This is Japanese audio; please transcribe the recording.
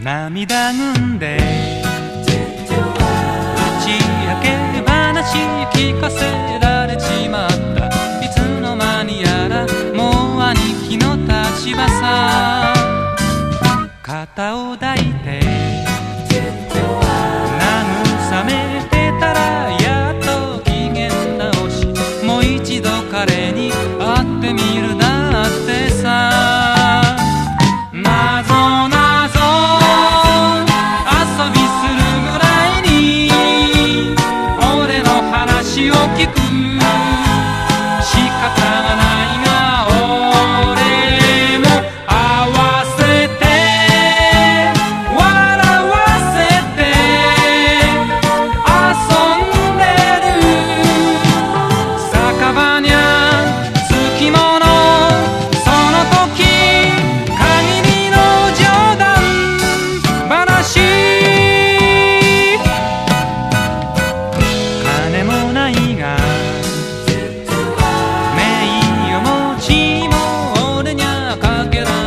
涙ぐんで打ち明け話聞かせられちまった。いつの間にやらもう兄貴の立場さ。肩を抱いて慰め